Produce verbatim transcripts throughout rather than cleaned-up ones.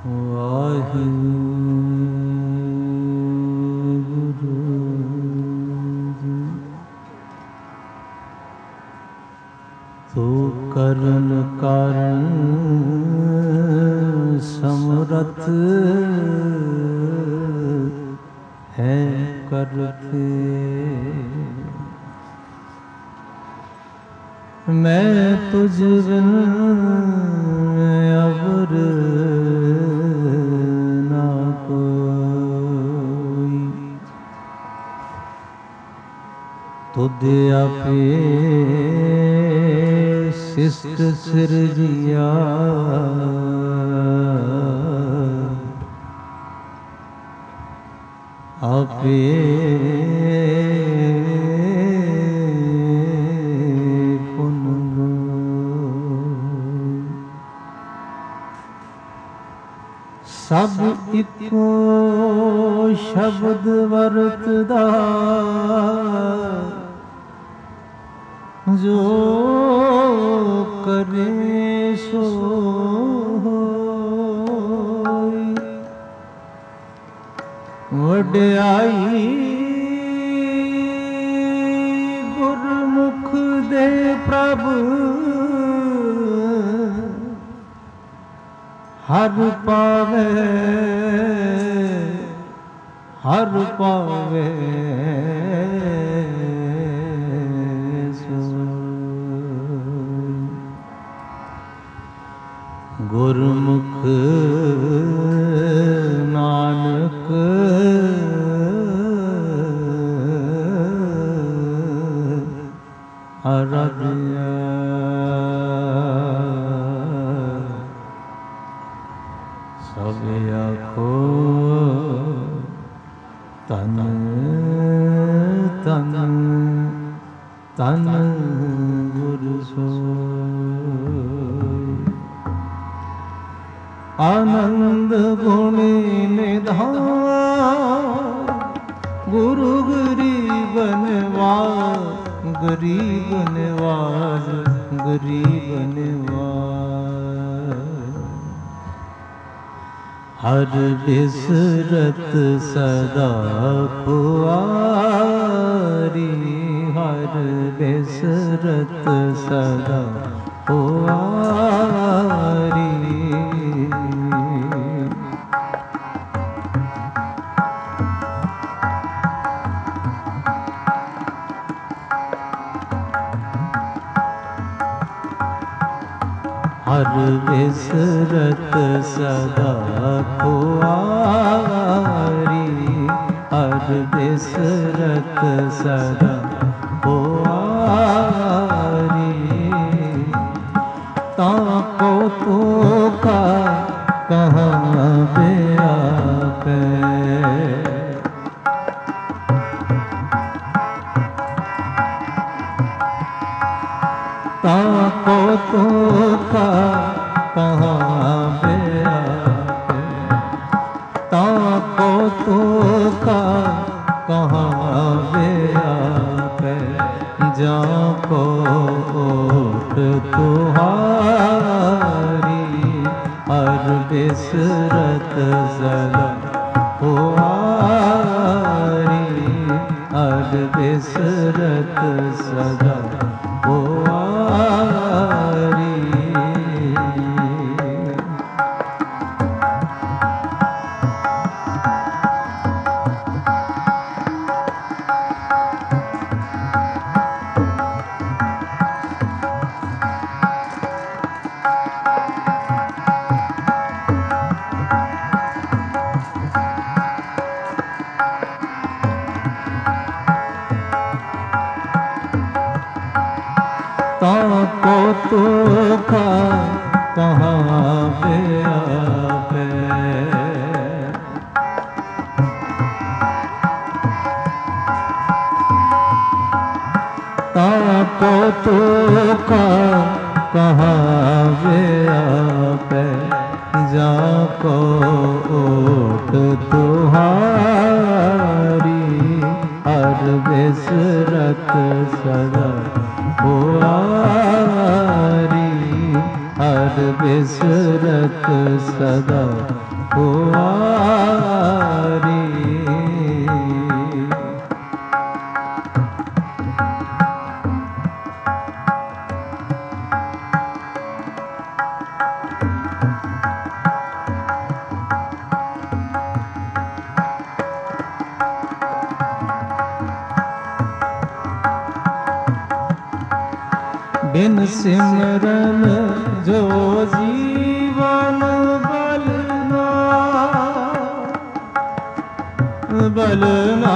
तो करन कारण समरथ है करते, मैं तुझ बिन अवर ना कोई, तुध आपे शिष्ट सिरजिया, आपे पुन सब इको शब्द वरतदा, जो करे सो वड्याई गुरमुख दे प्रभु, हर पावे हर पावे गुरमुख नानक आराध्या, सब आखो तन तन तन गुरु सोई, आनंद गुणी निधान गुरु गरीब निवाज, गरीब निवाज गरीब निवाज, हर बिसरत सदा पुआरी, हर बिसरत सदा पुआरी, हर बिसरत सदा पुआरी, हर बिसरत सदा पुआरी, ताको तो का कहाँ बेआपे, ताको तो का कहाँ बेआपे, ताको तो का कहाँ बेआपे, जाको ओट तुहारी, हर बिसरत सदा पुआरी, हर बिसरत सदा पुआरी, ताको तो का कहाँ बेआपे, ताको तो का कहाँ बेआपे, जाको ओट तुहारी, हर बिसरत सदा पुआरी, हर बिसरत सदा कुआरी। बिन सिमरन जो जीवन बलना बलना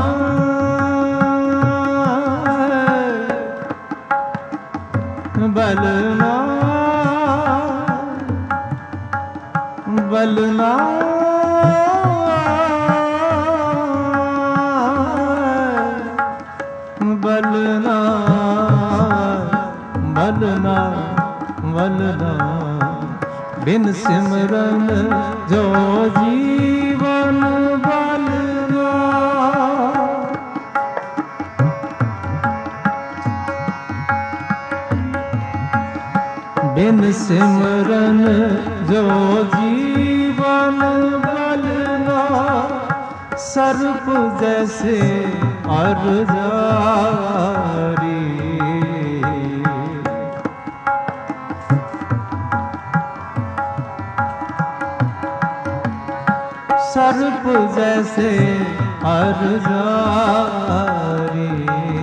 बलना बलना बलना बलना बलना। बिन सिमरन जो जीवन बलना बिन सिमरन जो जीवन बलना। सर्प जैसे अर जारी सर्प जैसे हर जारी।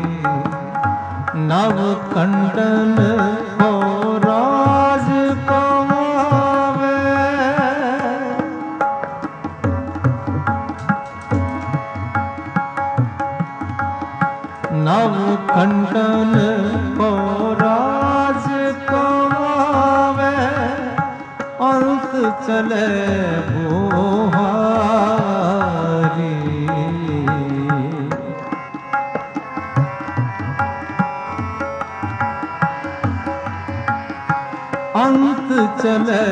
नव कंडन को राज कमावे नव कंडन को राज कमावे। अंत चले बोहारी अंत चले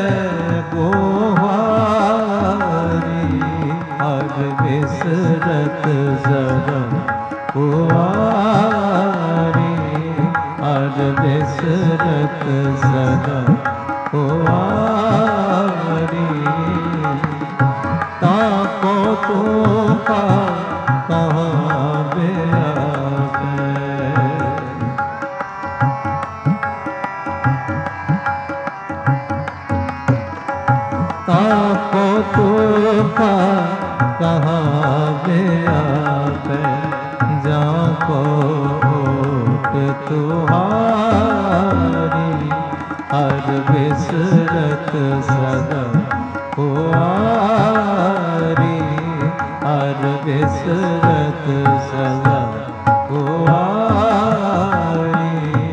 बोहारी। हर विसरत जरा कुआरी हर विसरत जरा कुआरी। ताको तो का कहाँ बेआबे ताको तो का कहाँ बेआबे। जाको तुहारी हर विसरत सदा कुआरी हर विसरत सदा कुआरी।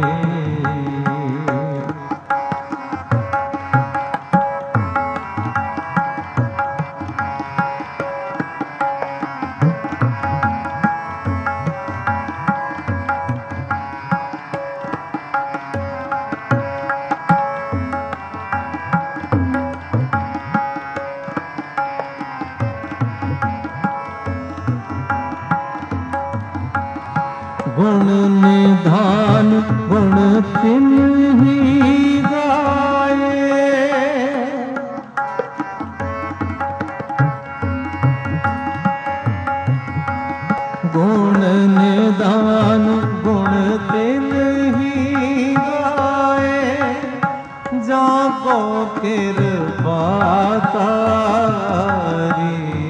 गुण निधान गुण तिन्ही गाए। गुण निधान गुण तिन्ही गाए। जाको कृपा तारी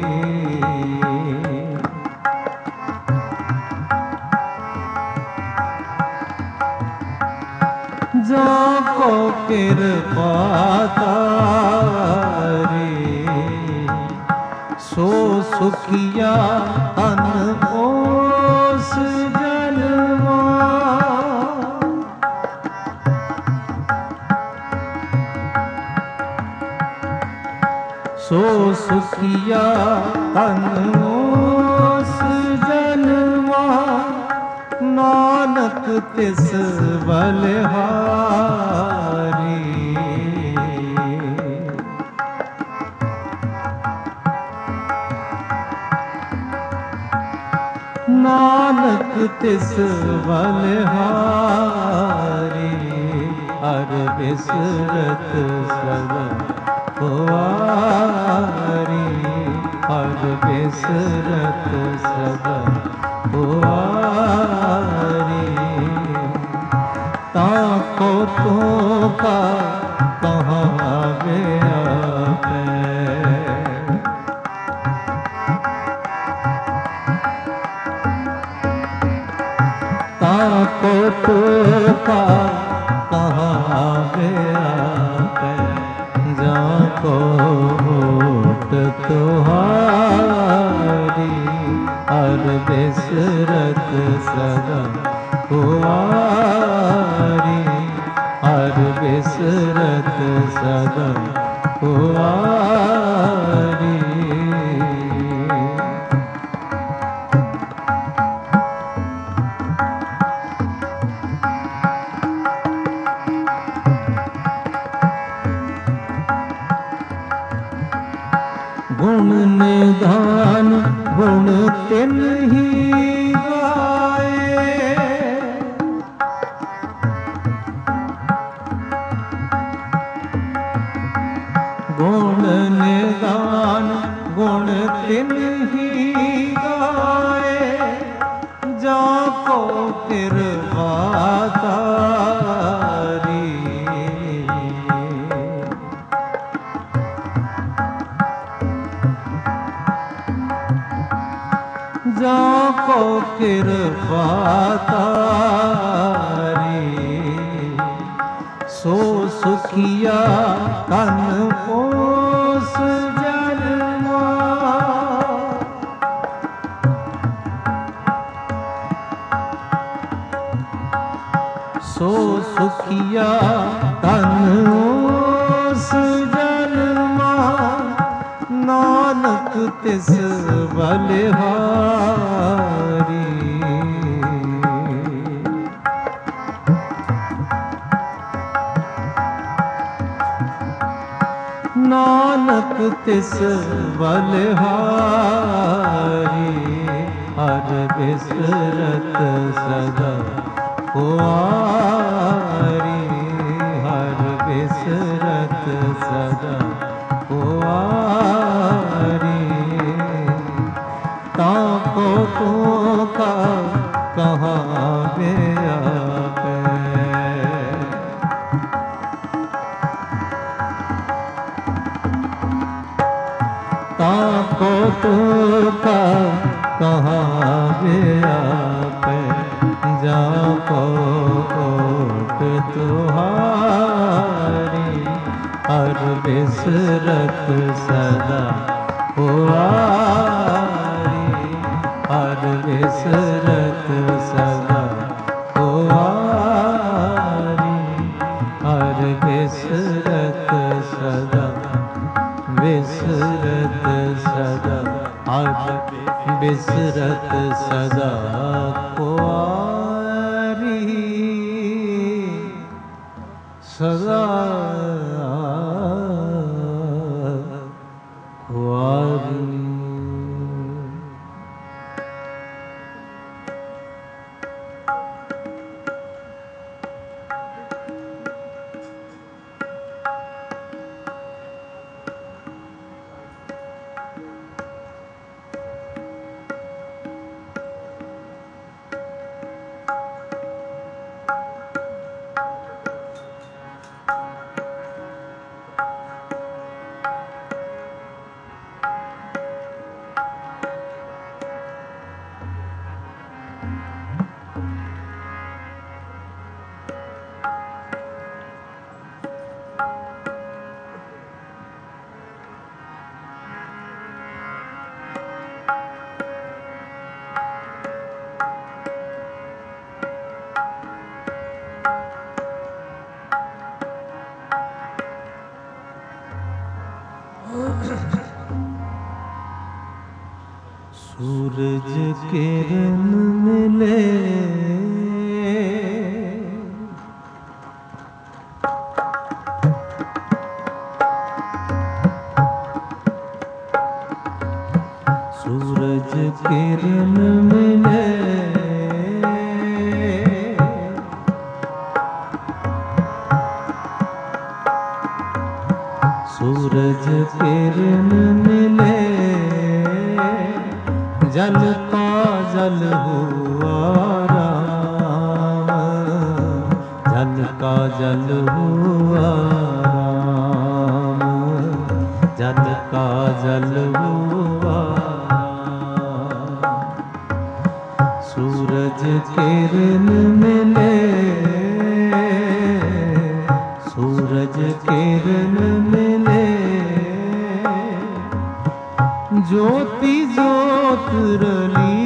जाको कृपा तारी। सो सुखिया तन ओस जन्मा। सो सुखिया तन ओस जन्मा। नानक तिस बलिहारी नानक तिस बलिहारी। हर विसरत सदा कुआरी बिसरत सदा हुआरी। ताको तो का कहाँ गया है, ताको तो का कहाँ गया है, जाको होठ तुहारी। हर बिसरत सदा हुआरी, हर बिसरत सदा हुआरी। गुण निधान गुण तिन ही गाए, गुण निधान गुण तिन ही गाए, जाको कृपा तारी। जाको कृपा तारी, सो सुखिया तन पोस जन्मा। सो सुखिया तन पोस जन्मा, नानक तिस बलिहारी। नानक तिस बलिहारी, हर बिसरत सदा हुआरी। हर बिसरत सदा हुआरी। ताको तो का कहाँ गया है, ताको तो का कहाँ गया है, जाको होठ तुहारी। हर बिसरत सदा हुआरी, हर बिसरत सदा हुआरी। हर बिसरत सदा बिसरत सदा, हर बिसरत सदा हुआरी। सदा हुआरी। सूरज किरण मिले सूरज किरण मिले सूरज किरण मिले जल का जल हुआ राम, जल का जल हुआ राम, जल का जल हुआ राम। सूरज किरण मिले, सूरज किरण मिले, ज्योति ज्योत रली,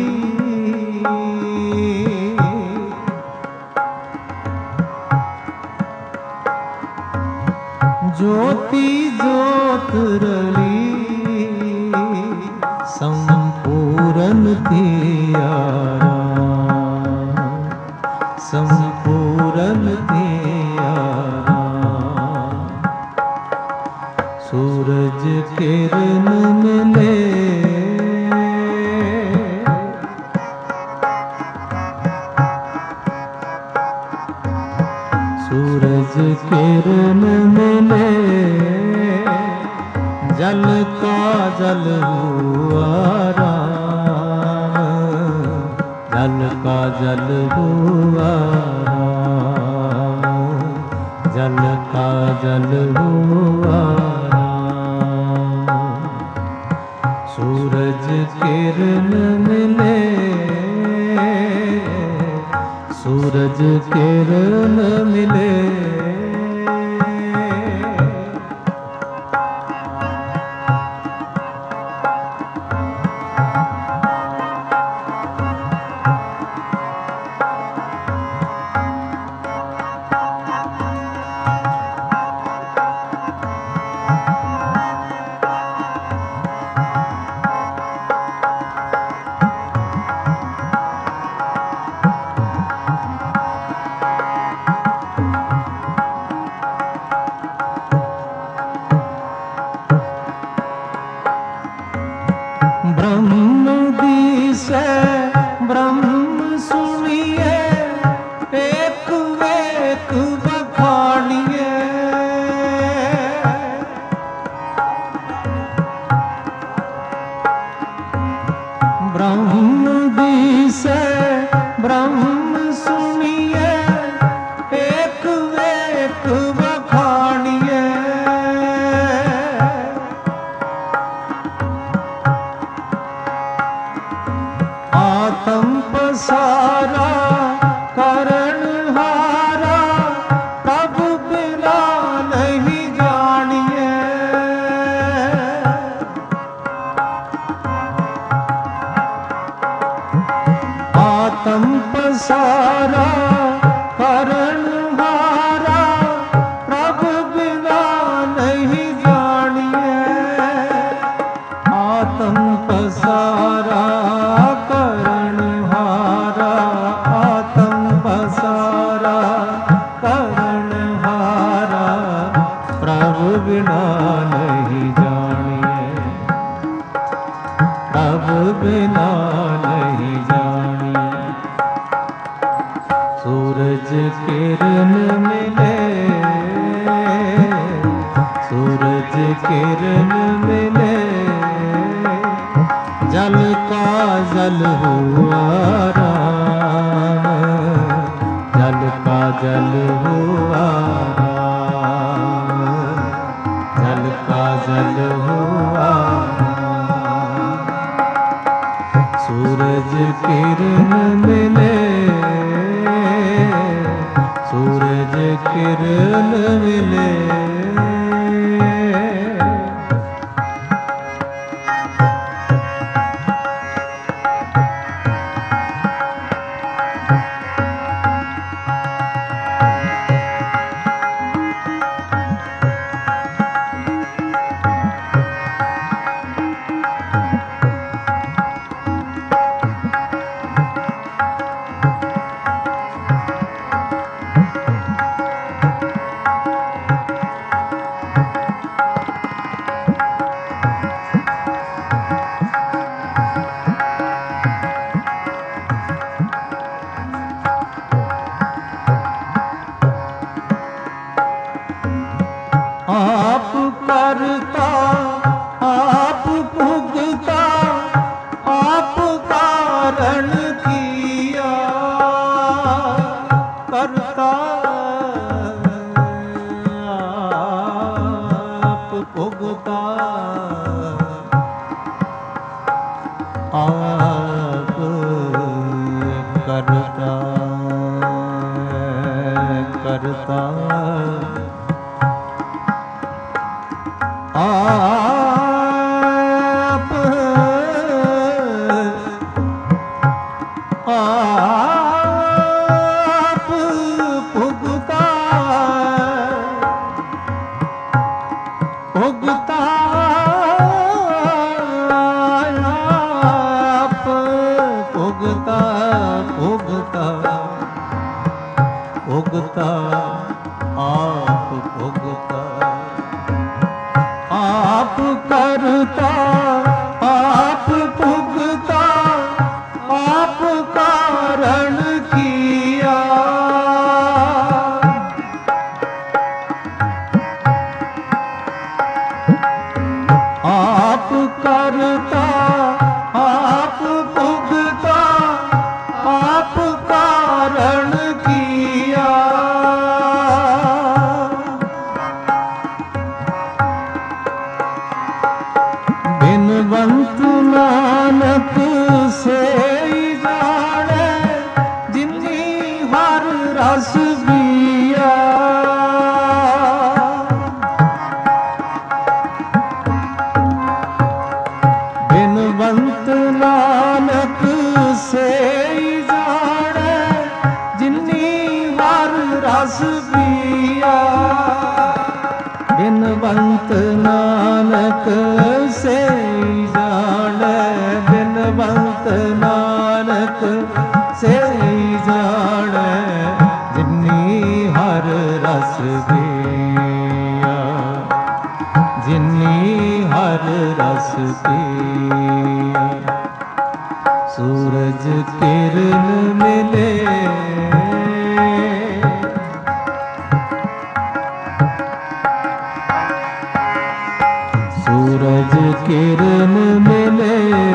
ज्योति ज्योत रली, संपूर्ण थिया राम, संपूर्ण थिया राम। सूरज किरण मिले, सूरज किरण मिले, जल का जल हुआ राम, जल का जल हुआ राम, जल का जल हुआ राम। सूरज किरण मिले, सूरज किरण मिले, ब्रह्म दिसे ब्रह्म सुनिए, एक वेक बखानिए। ब्रह्म दिसे ब्रह्म सुनिए, एक वेक बखानिए। आत्म पसारा करण हारा, प्रभु बिना नहीं जानिए। आत्म पसारा करण हारा, प्रभु बिना नहीं जानिए। आत्म पसारा करण हारा, आत्म पसारा करण हारा, प्रभु बिना नहीं जानिए, प्रभु बिना नहीं जानिए। सूरज किरण मिले, सूरज किरण मिले, जल का जल हुआ राम, जल का जल हुआ राम, जल का जल हुआ राम। सूरज किरण मिले, सूरज किरण मिले, भुगता आप करता करता आप आप भुगता भुगता आप भुगता भुगता भुगता आप भुगता आप करता आप भुगता आप कारण किया आप करता आप भुगता आप कारण किया बिनवंत नानक से जाने जिन्नी हर रस पिया बिनवंत नानक से जाने जिन्नी हर रस पिया बिनवंत नानक से जाने बिनवंत नानक से जाने जिन्नी हर रस पिया जिन्नी हर रस पिया सूरज किरण मिले सूरज किरण मिले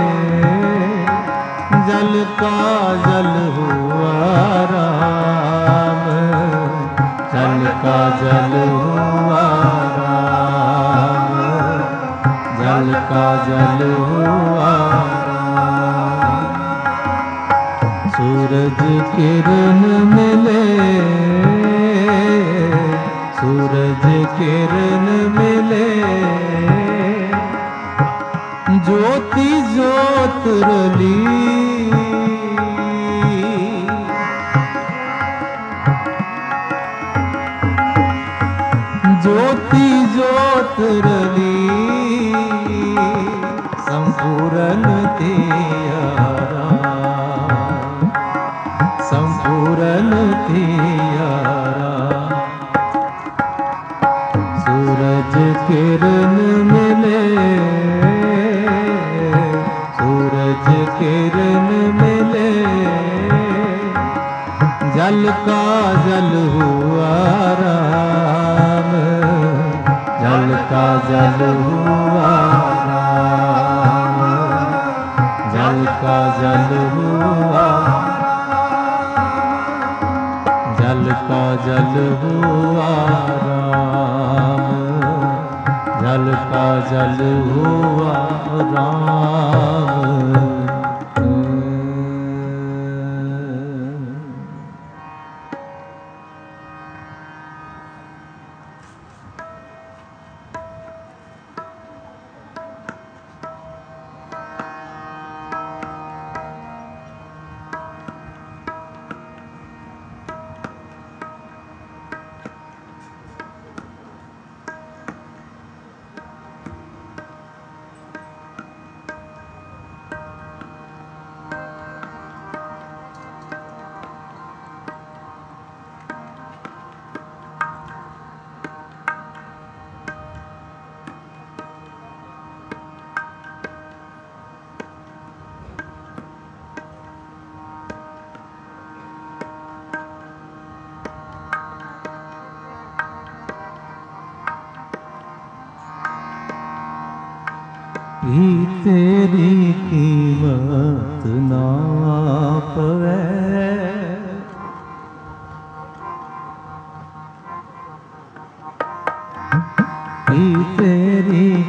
जल का जल हुआ राम जल का जल हुआ राम जल का जल हुआ राम सूरज किरण मिले सूरज किरण मिले ज्योति ज्योत रली ज्योति ज्योत रली संपूर्ण थियारा संपूर्ण थियारा सूरज किरण मिले सूरज किरण मिले जल का जल हुआ राम जल का जल हुआ राम जल का जल हुआ जल का जल हुआ राम जल का जल हुआ राम ही तेरी कीमत ना पवे ही तेरी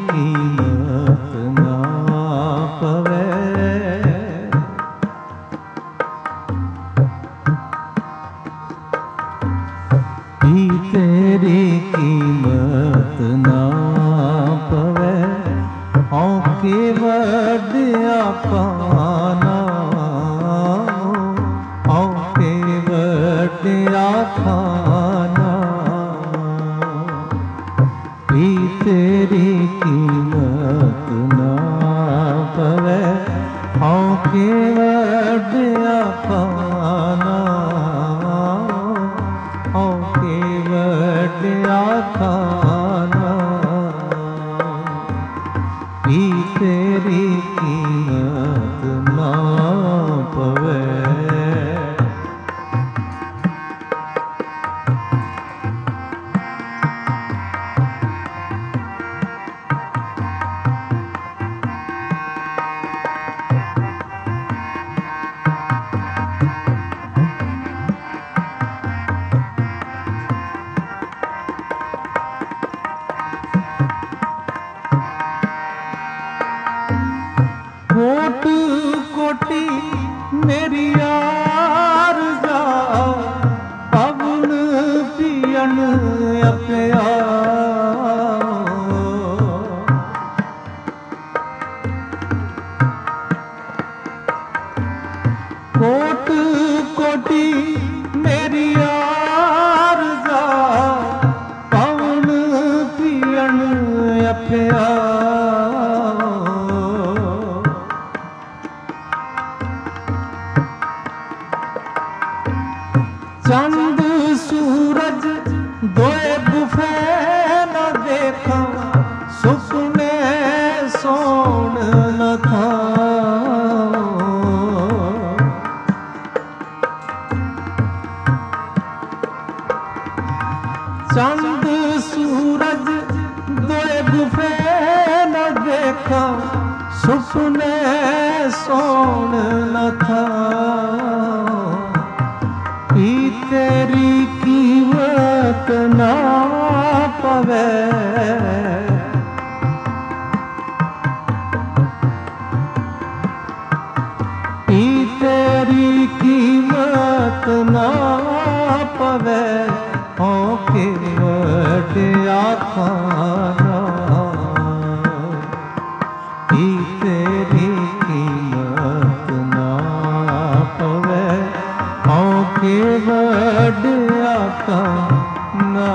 के वड्या खाना औ के वड्या खाना भी तेरी कीमत ना पवे औ के वड्या खाना औ के वड्या खाना भी तेरी कीमत ना पवे। कोट कोटि मेरी आरज़ा पवन पियन अपिया कोट कोटि मेरी आरज़ा पवन पियन अपिया चंद सूरज दोए गुफे न देखा सुपने सोन न था चंद सूरज दोए गुफे न देखा सुपने सोन न था भी तेरी कीमत ना पवे भी तेरी कीमत ना पवे औ के वड्या खाना भी तेरी कीमत ना पवे औ के वड्या खाना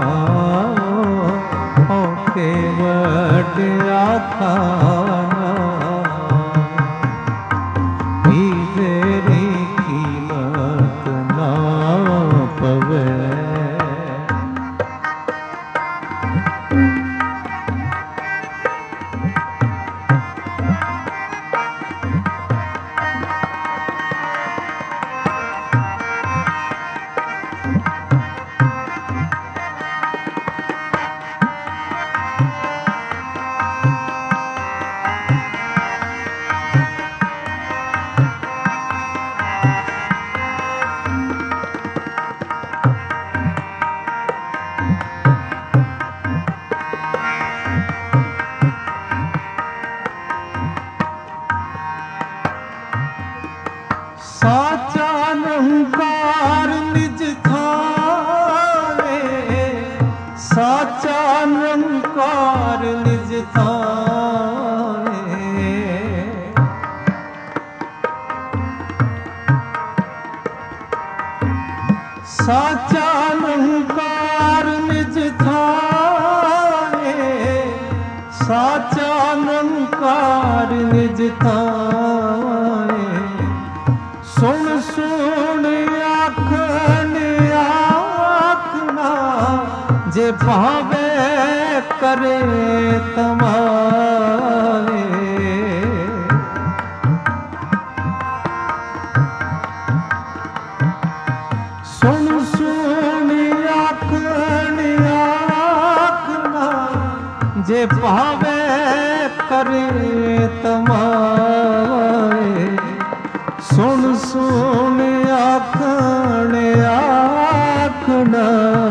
औ के वड्या खाना भी तेरी कीमत ना पवे। साचा निरंकार निज थावे साचा निरंकार निज थावे साचा निरंकार निज थावे साचा निरंकार निज थावे सुन सुन आखन आखना जे भावे करे तमारे सुन सुन आखन आखना जे भावे करे तमारे सुन सुन आखन आखना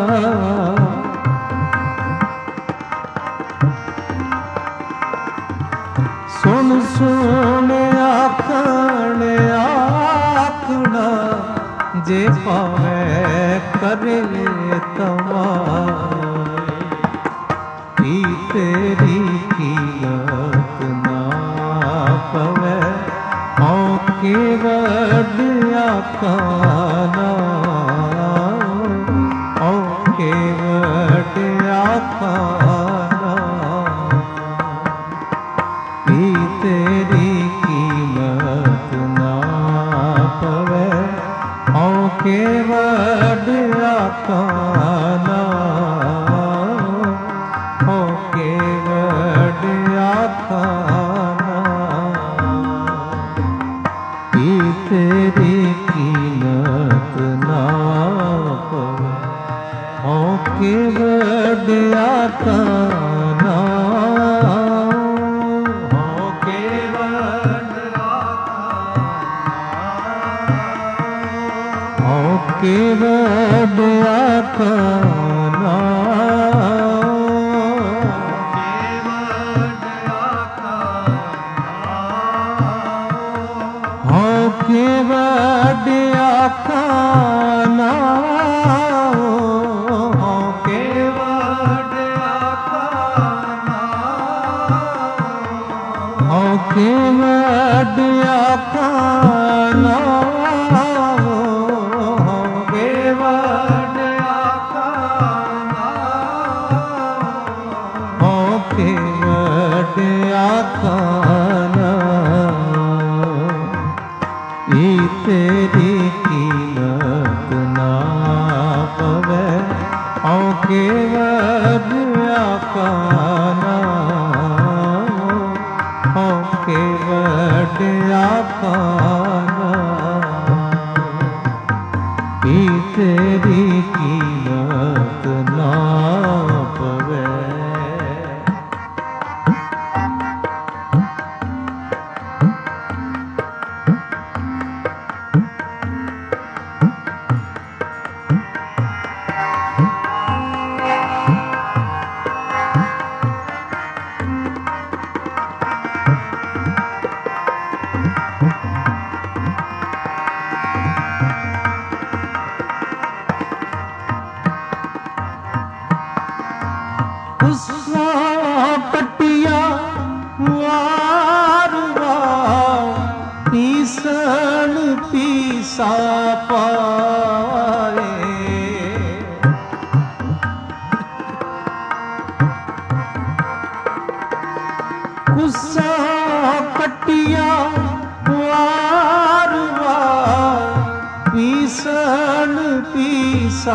सुन सुन आखन आखना जे पावे करे तमारे तेरी कीमत ना का नाम, ओ केवड़िया का नाम, ई तेरी कीमत ना पवे, ओ केवड़िया का नाम, ओ केवड़िया का तेरी कीमत ना पवे, ओ केवड़िया का नाम, ओ केवड़िया का नाम, ओ केवड़िया का नाम, केवड़िया का नाम, हो केवड़िया का नाम, हो केवड़िया का नाम, हो केवड़िया का नाम, हो केवड़िया का ई तेरी कीमत ना पवे, ओ केवड़िया का नाम, ओ केवड़िया का नाम, ई तेरी कीमत ना पवे। कटिया वार वार पीसन पीसा पाए, कुसा कटिया वार वार पीसन पीसा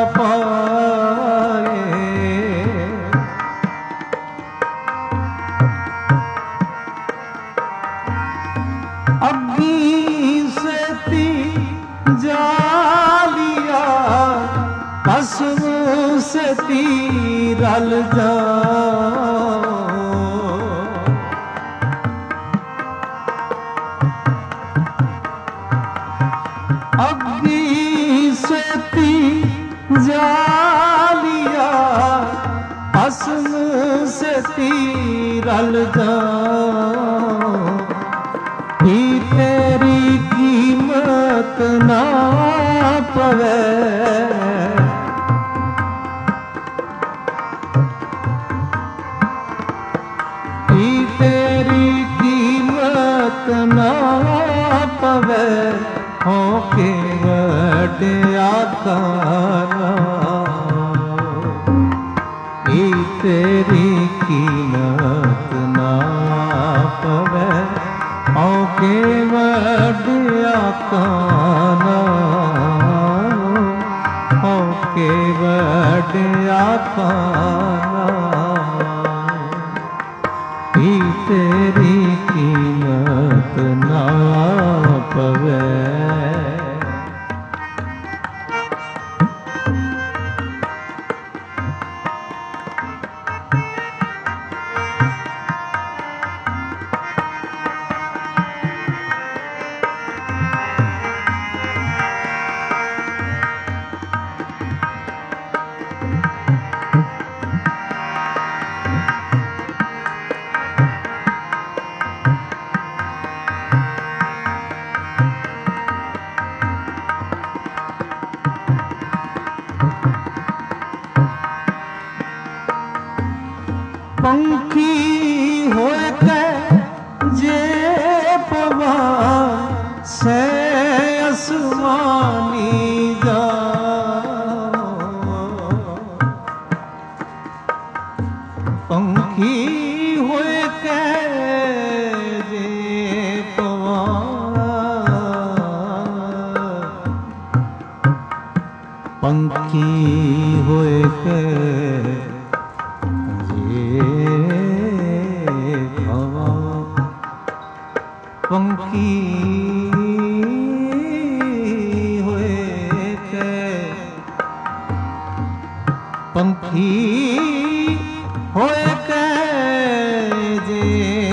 पाए, अग्नि से ती जालिया, भस्म से ती रल जाओ, अग्नि से ती जालिया, भस्म से ती रल जाओ, ई तेरी कीमत ना पवे, ई तेरी कीमत ना पवे, हो केवड़िया का नाम, ई तेरी कीमत ना पवे, ओ केवड़िया का नाम, ओ केवड़िया का नाम, ई तेरी कीमत ना पवे। आसमानी जा पंखी होए जे पवा पंखी होए जे पवा पंखी पंखी होए के जे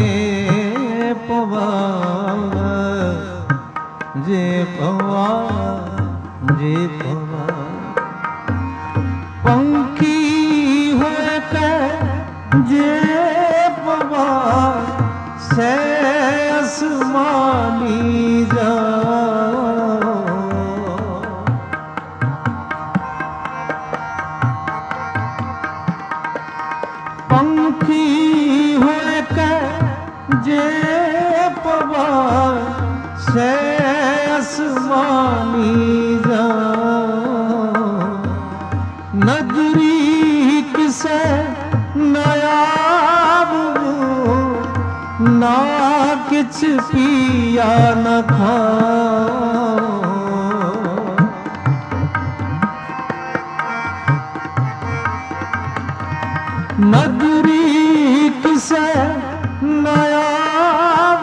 पवा जे पवा जे पवा पंखी होए के जे पवा से आसमानी जा पंखी होए के जे पवा से आसमानी जा नजरी किसे नायाब ना किछ पिया न खा नगरी किसे नायाब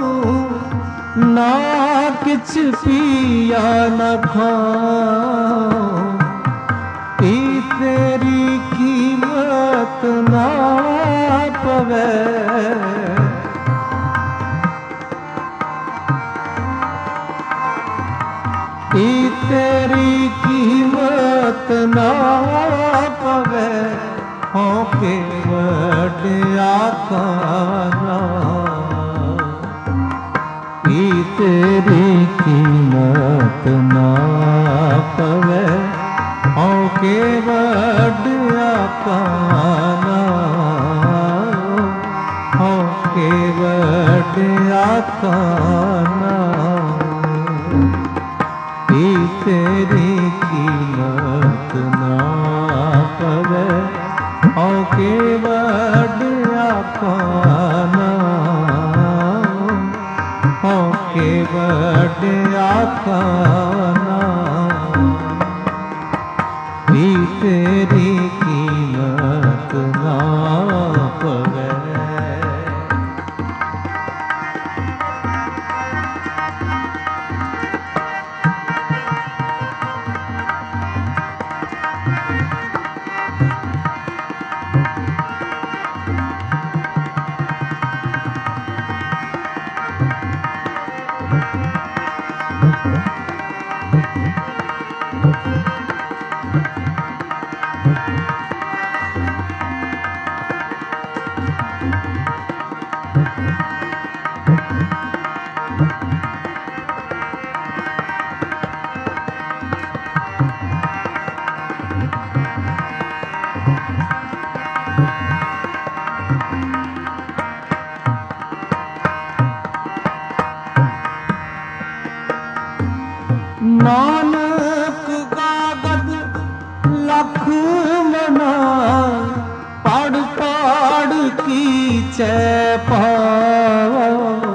ना किछ पिया न खा ई तेरी कीमत ना पवे ई तेरी कीमत ना पवे होके वड्या काना ई तेरी कीमत ना पवे होके वड्या काना होके वड्या काना ई तेरी कीमत ना पवे होके वड्या काना होके वड्या काना ई तेरी कीमत ना पवे नानक कागद लख मना पढ़ पढ़ की चे पाओ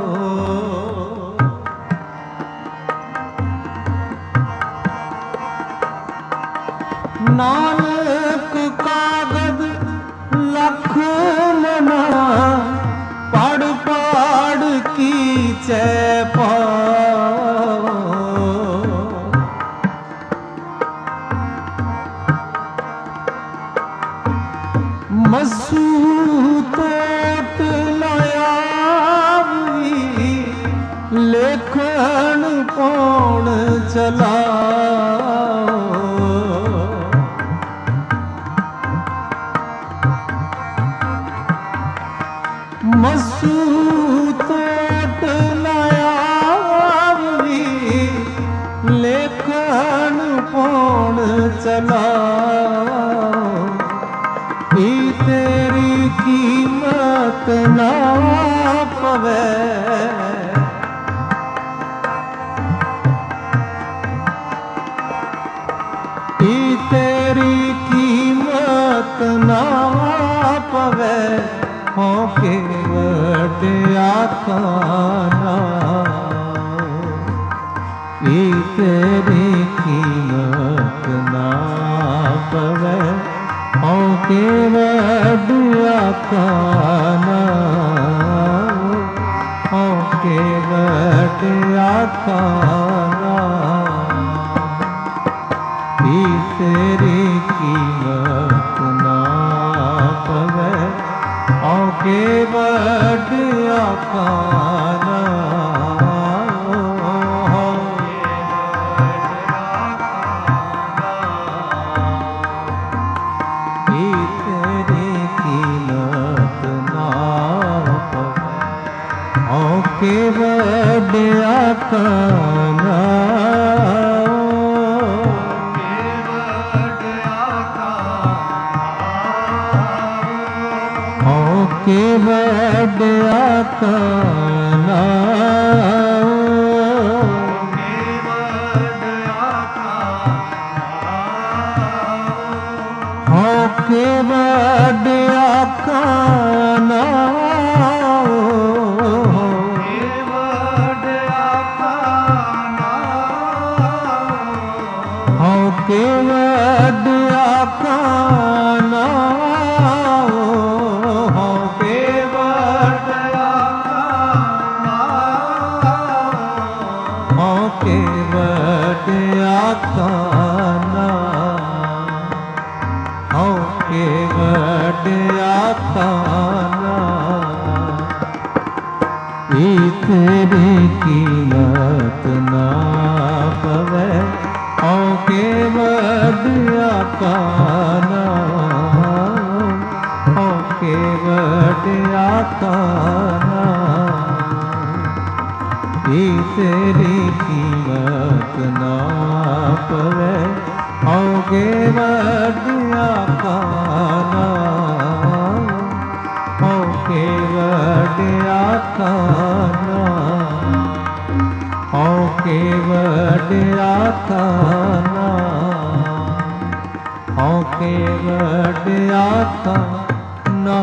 नानक कागद लख मना पढ़ पढ़ की चे पाओ मसूतोट नयावी लेखन पौन चला मसूतोट नयावी लेखन पौन चला तेरी कीमत ना पवे ना पवे हो के वड्या खाना ई तेरी कीमत ना पवे हो के वड्या खाना हो के वड्या खाना ई तेरी कीमत ना पवे हो के वड्या खाना के वड्या खाना के वड्या खाना के वड्या खाना के वड्या खाना हो के वड्या खाना हो के वड्या खाना हो के वड्या खाना ई तेरी कीमत ना पवे हो के वड्या खाना हो के वड्या खाना ई तेरी कीमत ना पवे हो के वड्या खाना हो के वड्या खाना हो के वड्या खाना हो के वड्या खाना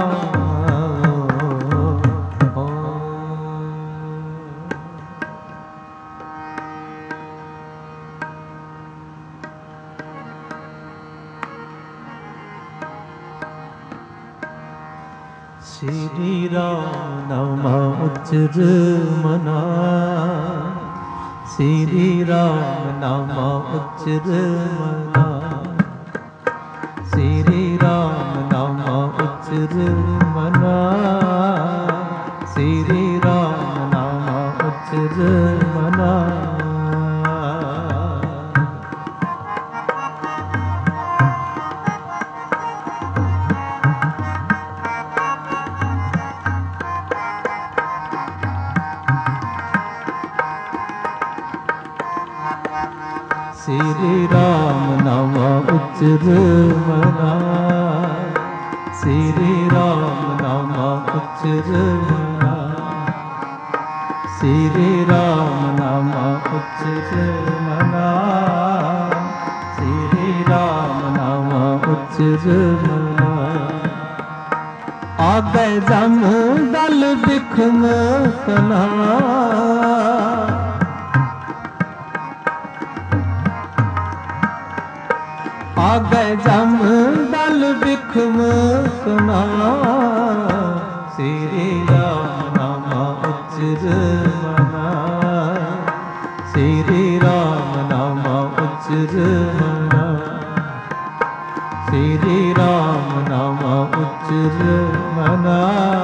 श्री राम नाम उच्चर मना श्री राम नाम उच्चर मना श्री राम नाम उच्चर मना श्री राम नाम उच्चर मना श्री राम नाम उच्चर मना श्री राम नाम उच्चर मना श्री राम नाम उच्चर मना श्री राम नाम उच्चर मना आगे जम दल बिखम कना आगे जम दल बिखम सुना श्री राम नाम उच्चर मना श्री राम नाम उच्चर मना श्री राम नाम उच्चर मना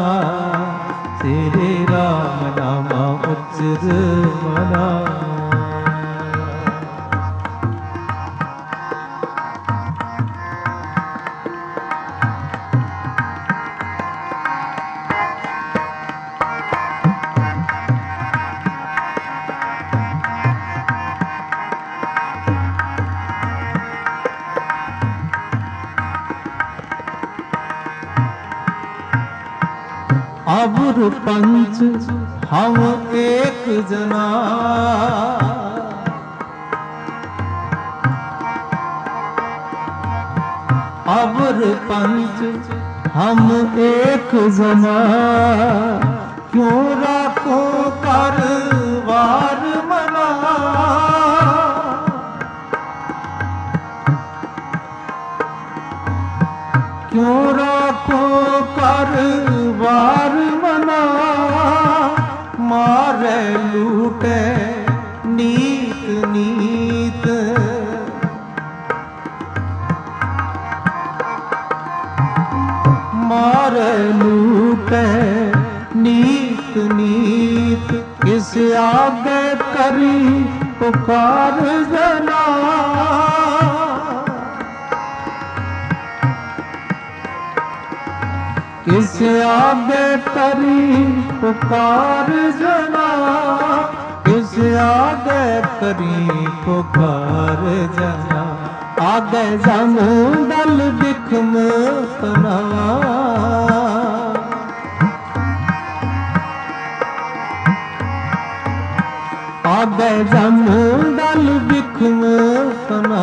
श्री राम नाम उच्चर मना अबुर पंच हम एक जना अवर पंच हम एक जना, क्यों राखो कर वार मना। क्यों राखो कर वार मना, मारे लूटे नीत नीत। मारे लूटे नीत नीत, किस आगे करी पुकार जना। किस आगे करी पुकार जना, किस आगे करी पुकार जना। आगे जम दल बिखम तना, आगे जम दल बिखम तना।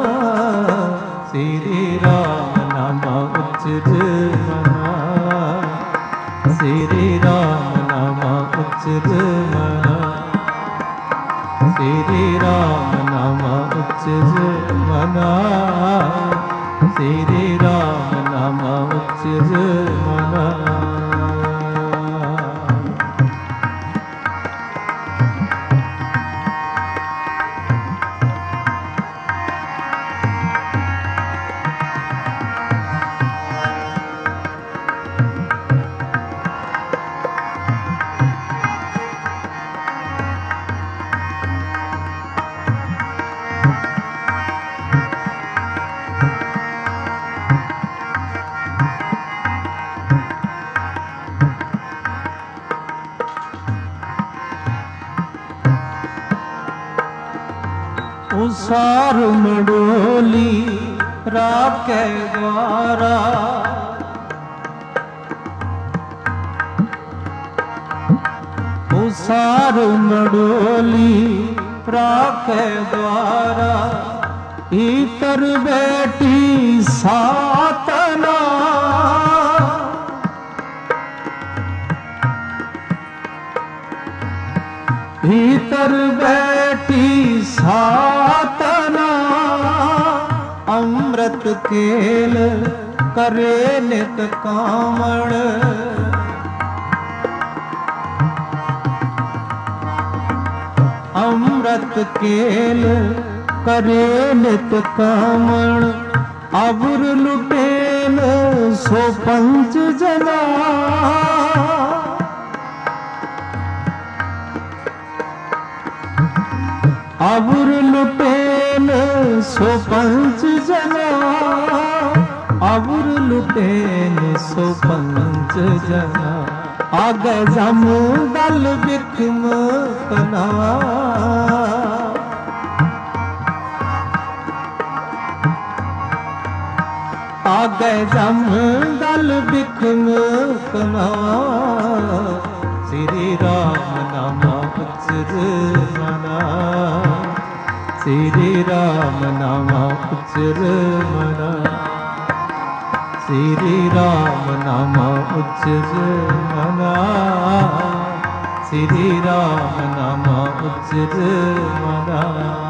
श्री राम नाम उच्चर मना, श्री राम नाम उच्चर मना। श्री राम नाम उच्चर मना, श्री राम नाम उच्चर मना। उसार मडोली राखे द्वारा, उसार मडोली राखे द्वारा। इतर बेटी सातना, भीतर बैठी सातना। अमृत केल करे नित कामण, अमृत केल करे नित कामण। अवर लुटेन सो पंच जना, अवर लुटेन सो पंच जना। अवर लुटेन सो पंच जना। आगे जम दल बिखम तना, आगे जम दल बिखम तना। श्री राम नाम उच्चर मना, श्री राम नाम उच्चर मना। श्री राम नाम उच्चर मना, श्री राम नाम उच्चर मना।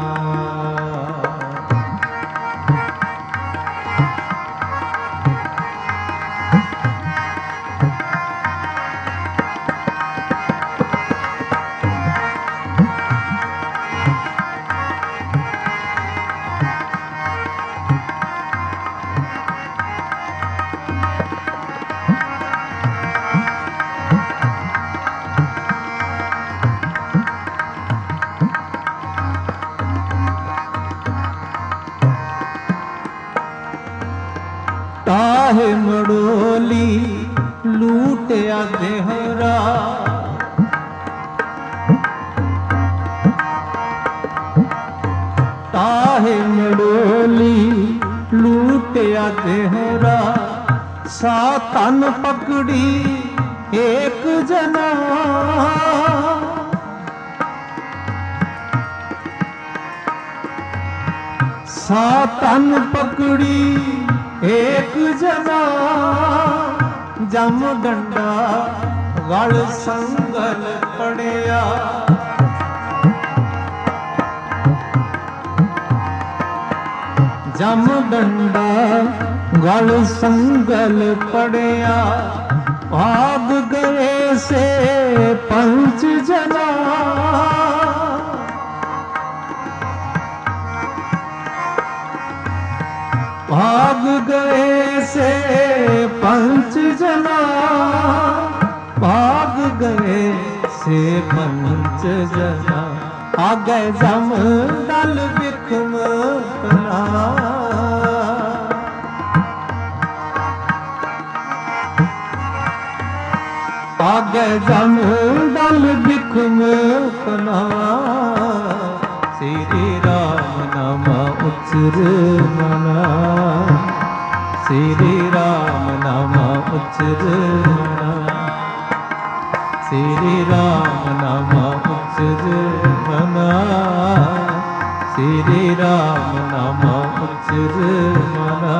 ताहे मड़ोली लूटिया देहरा, ताहे मड़ोली लूटिया देहरा। सातन पकड़ी एक जना, सातन पकड़ी एक जना जम डंडा गल संगल पड़िया। जम डंडा गल संगल पड़िया, भाग गए से पंच जना। भाग गए से पंच जना, भाग गए से पंच जना। आगे जम दल बिखम कना, आगे जम दल बिखम कना। श्री राम नाम उच्चर मना, श्री राम नाम उच्चर मना, श्री राम नाम उच्चर मना, श्री राम नाम उच्चर मना।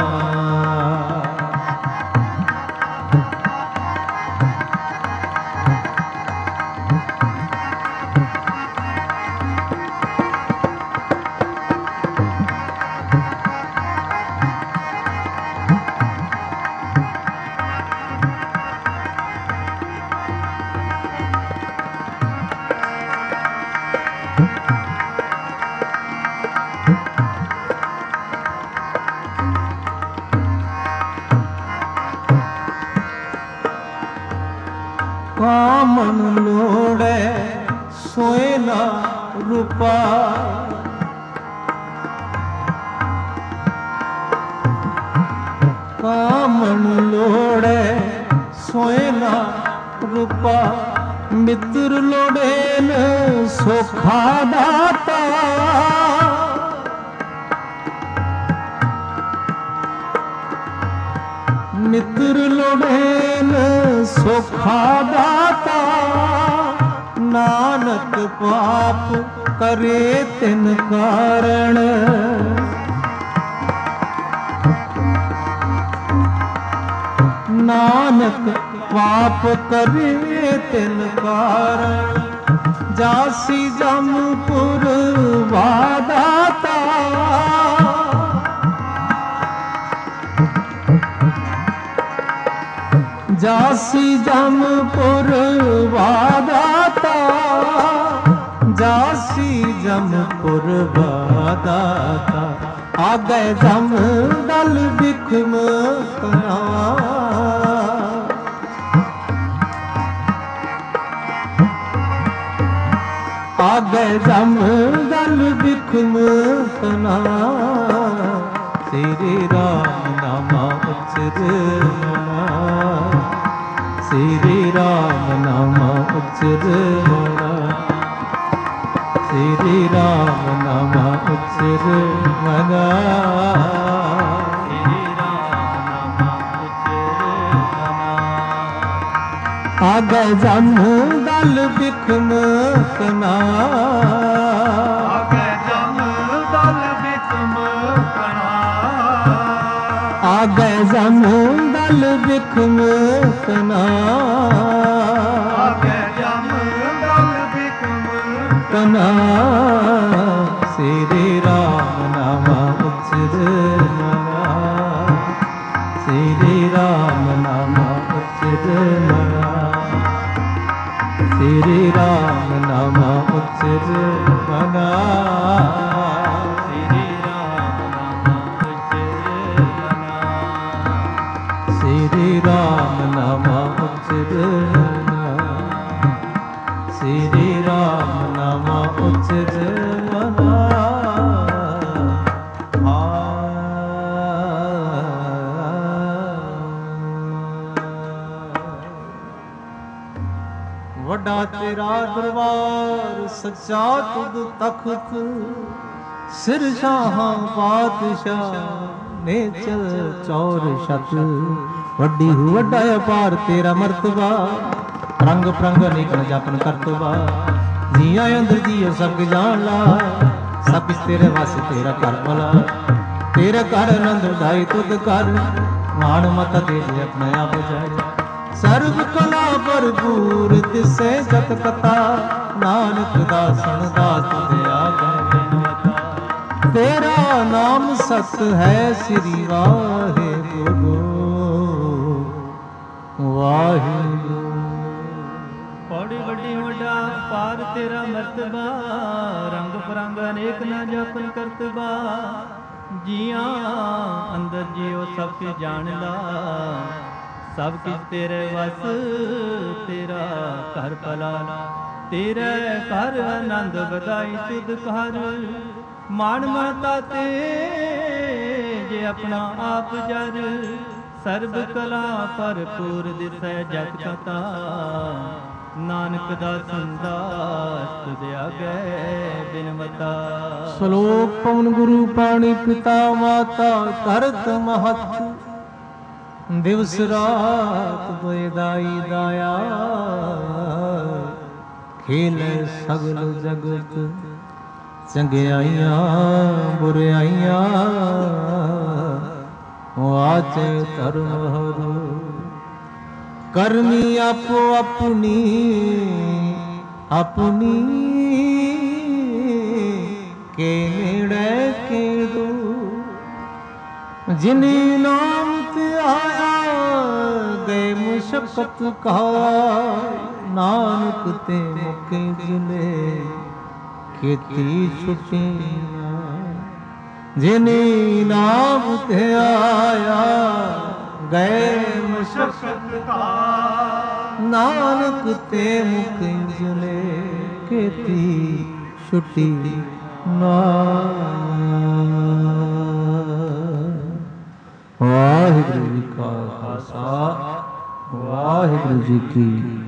कामन लोड़े सोए ना रूपा, कामन लोड़े सोए ना रूपा। मित्र लोड़े न सोखा दाता, मित्र लोड़ेन सोखा दाता। नानक पाप करे तिन कारण, नानक पाप करे तिन कारण। जासी जमपुर वादाता, जासी जमपुर वादाता, जासी जमपुर वादाता। आगे जम दल बिखम कना, आगे जम दल बिखम कना। श्री राम नाम उच्चर मना, श्री राम नाम उच्चर मना, श्री राम नाम उच्चर मना, श्री राम नाम उच्चर मना। आगे जम दल बिखम कना, आगे जम दल बिखम कना, आगे जम दल बिखम कना, आगे जम दल बिखम कना। श्री राम नाम उच्चर मना, श्री राम नाम उच्चर मना, श्री राम नाम उच्चर मना, श्री राम नाम उच्चर मना, श्री राम नाम उच्चर मना, श्री राम नाम उच्चर मना। वड्डा तेरा दरबार सच्चा तुद तख्त, सिर शाहां पातशाह ने चल चौर शत। वड्डी हु वड्डा अपार तेरा मर्तबा, रंग प्रंग निकल जापन करतबा। जिया अंदर जियो सब जान ला, सब कुछ तेरे वास्ते तेरा कर भला। तेरे घर नंद ढाई तुद कर मान मत तेज अपने आप जाए सर्व कला भरपूर तिसे जत कथा नानक दासन दास दया गए तेरा नाम सत है श्री वाहे गुरु वाहे बड़ी बड़ी वड्डा पार तेरा मर्तबा रंग परंग अनेक न जपन करतबा जिया अंदर जियो सब के जान ला सब किस तेरे वस तेरा घर भला तेरे घर आनंद बधाई सुध कर मान मता ते जे अपना आप जर सर्व कला भरपूर दिसै जग कथा नानक दासन दास तुध आगे बिनवता श्लोक पवन गुरु पाणी पिता माता करत महत दिवस रात दोए दाई दाया खेल सगल जगत चंगियाइयां बुराइयां आचे धर्म हरो करनी आपो अपनी अपनी के नेड़े के दो जिनी नाम ते आया गए मुशक्कत कहा नानक ते मुके जिले खेती छुटी जिनी नाम ते आया गए मुशक्कत का नानक ते मुख जिले खेती छुटी ना वाहिगुरु जी का खालसा वाहिगुरु जी की